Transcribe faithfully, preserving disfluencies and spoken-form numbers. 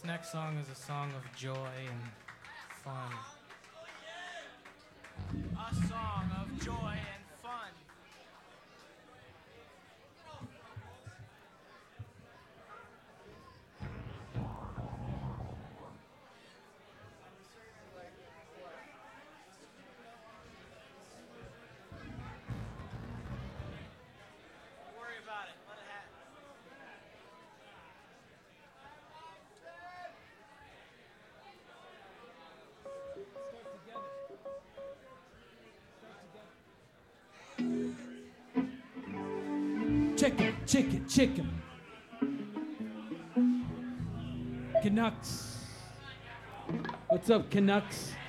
next song is a song of joy and fun. A song of joy and fun. Don't worry about it. Let it happen. Chicken, chicken, chicken. Canucks. What's up, Canucks?